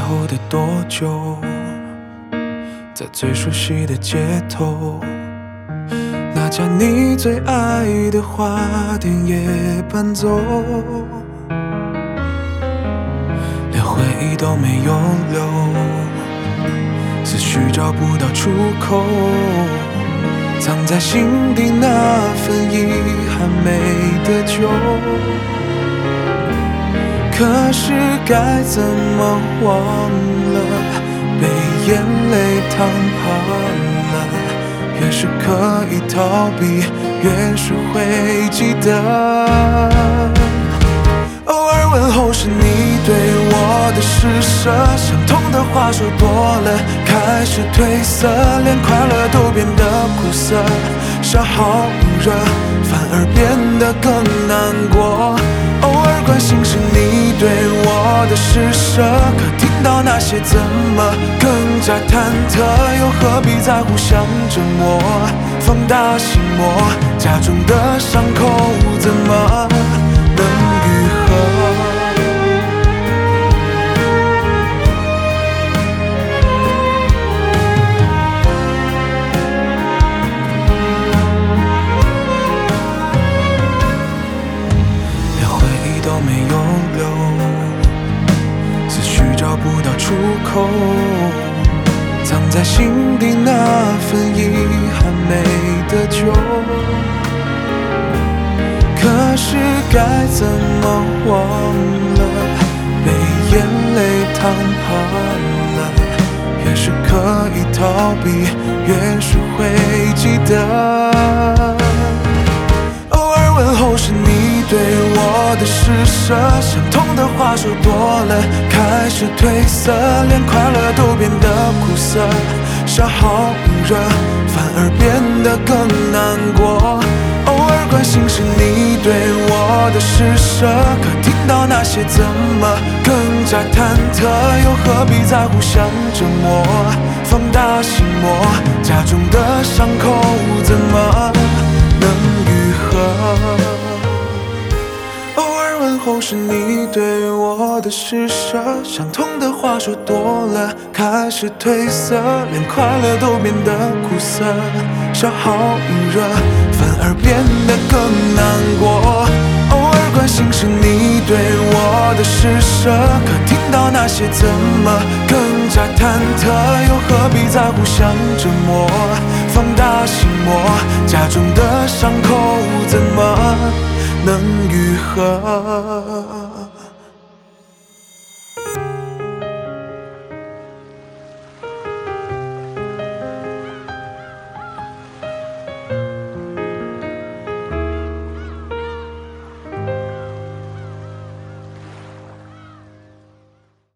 后的多久，在最熟悉的街头，那家你最爱的花店也搬走，连回忆都没有留，思绪找不到出口，藏在心底那份遗憾没得救。可是该怎么忘了，被眼泪烫怕了，越是刻意逃避，越是会记得。偶尔问候是你对我的施舍，相同的话说多了，开始褪色，连快乐都变得苦涩，笑好热，反而变得更难过。偶尔关心是你对我的施舍，可听到那些怎么更加忐忑，又何必再互相折磨，放大心魔，家中的伤口怎么能愈合？都没有留，思绪找不到出口，藏在心底那份遗憾没得救。可是该怎么忘了，被眼泪烫怕了，越是刻意逃避，越是会记得。偶尔问候是你对我的施舍，相同的话说多了，开始褪色，连快乐都变得苦涩，笑好热，反而变得更难过。偶尔关心是你对我的施舍，可听到那些怎么更加忐忑，又何必再互相折磨，放大心魔，家中的伤口怎么能愈合？偶尔问候是你对我的施舍，相同的话说多了，开始褪色，连快乐都变得苦涩，笑好热，反而变得更难过。偶尔关心是你对我的施舍，可听到那些怎么更加忐忑，又何必再互相折磨，放大心魔，家中的伤口怎么能愈合？